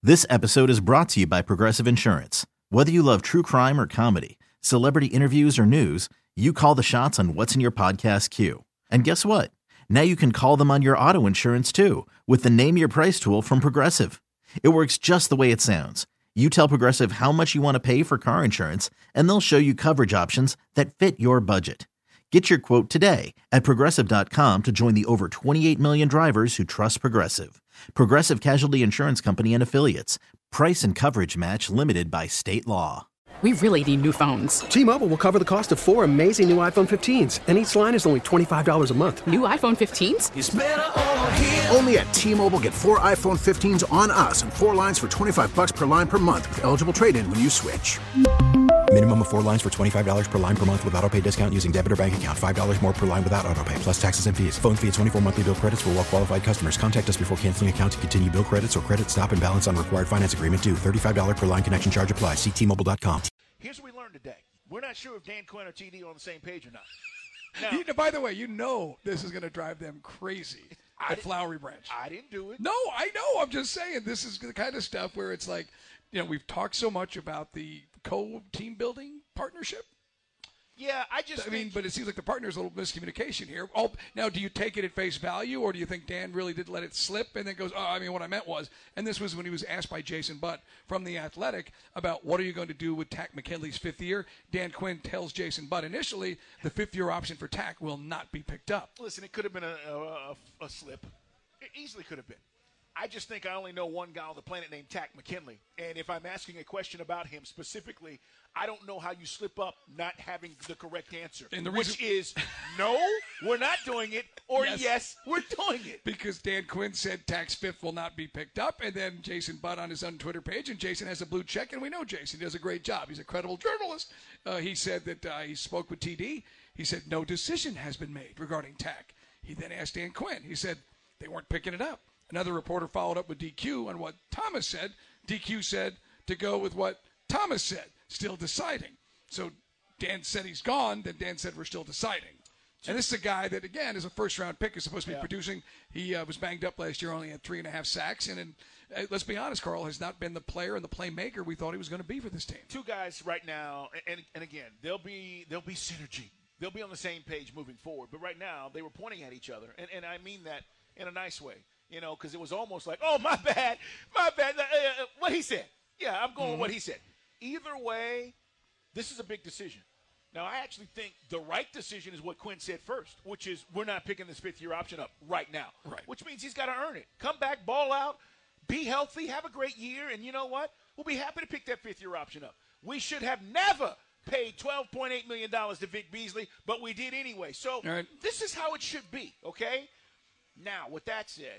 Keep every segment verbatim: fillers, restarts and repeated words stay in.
This episode is brought to you by Progressive Insurance. Whether you love true crime or comedy, celebrity interviews or news, you call the shots on what's in your podcast queue. And guess what? Now you can call them on your auto insurance too with the Name Your Price tool from Progressive. It works just the way it sounds. You tell Progressive how much you want to pay for car insurance, and they'll show you coverage options that fit your budget. Get your quote today at Progressive dot com to join the over twenty-eight million drivers who trust Progressive. Progressive Casualty Insurance Company and Affiliates. Price and coverage match limited by state law. We really need new phones. T-Mobile will cover the cost of four amazing new iPhone fifteens, and each line is only twenty-five dollars a month. New iPhone fifteens? It's better over here. Only at T-Mobile, get four iPhone fifteens on us and four lines for twenty-five bucks per line per month with eligible trade-in when you switch. Minimum of four lines for twenty-five dollars per line per month with autopay discount using debit or bank account. five dollars more per line without autopay, plus taxes and fees. Phone fee at twenty-four monthly bill credits for well-qualified customers. Contact us before canceling account to continue bill credits or credit stop and balance on required finance agreement due. thirty-five dollars per line connection charge applies. See T Mobile dot com. Here's what we learned today. We're not sure if Dan Quinn or T D are on the same page or not. Now, you know, by the way, you know this is going to drive them crazy at Flowery Branch. I didn't do it. No, I know. I'm just saying this is the kind of stuff where it's like, you know, we've talked so much about the co-team building partnership. Yeah, I just I think, mean, but it seems like the partner's a little miscommunication here. Oh, now, do you take it at face value, or do you think Dan really did let it slip and then goes, oh, I mean, what I meant was, and this was when he was asked by Jason Butt from The Athletic about what are you going to do with Takk McKinley's fifth year. Dan Quinn tells Jason Butt initially the fifth-year option for Takk will not be picked up. Listen, it could have been a, a, a slip. It easily could have been. I just think I only know one guy on the planet named Takk McKinley. And if I'm asking a question about him specifically, I don't know how you slip up not having the correct answer, and the which reason- is no, we're not doing it, or yes. yes, we're doing it. Because Dan Quinn said Takk's fifth will not be picked up, and then Jason Butt on his own Twitter page, and Jason has a blue check, and we know Jason does a great job. He's a credible journalist. Uh, he said that uh, he spoke with T D. He said no decision has been made regarding Takk. He then asked Dan Quinn. He said they weren't picking it up. Another reporter followed up with D Q on what Thomas said. D Q said to go with what Thomas said, still deciding. So Dan said he's gone, then Dan said we're still deciding. And this is a guy that, again, is a first-round pick, is supposed to be yeah. producing. He uh, was banged up last year, only had three and a half sacks. And, and uh, let's be honest, Carl, has not been the player and the playmaker we thought he was going to be for this team. Two guys right now, and, and again, there'll be, there'll be synergy. They'll be on the same page moving forward. But right now, they were pointing at each other, and, and I mean that in a nice way. You know, because it was almost like, oh, my bad, my bad. Uh, uh, what he said. Yeah, I'm going mm-hmm. with what he said. Either way, this is a big decision. Now, I actually think the right decision is what Quinn said first, which is we're not picking this fifth-year option up right now, right. which means he's got to earn it. Come back, ball out, be healthy, have a great year, and you know what? We'll be happy to pick that fifth-year option up. We should have never paid twelve point eight million dollars to Vic Beasley, but we did anyway. So right. this is how it should be, okay? Now, with that said,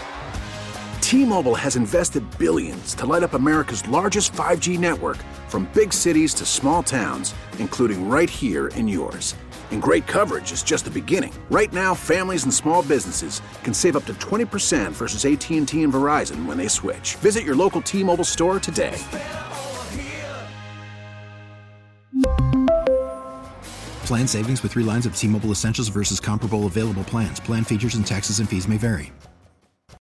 T-Mobile has invested billions to light up America's largest five G network, from big cities to small towns, including right here in yours. And great coverage is just the beginning. Right now, families and small businesses can save up to twenty percent versus A T and T and Verizon when they switch. Visit your local T-Mobile store today. Plan savings with three lines of T-Mobile Essentials versus comparable available plans. Plan features and taxes and fees may vary.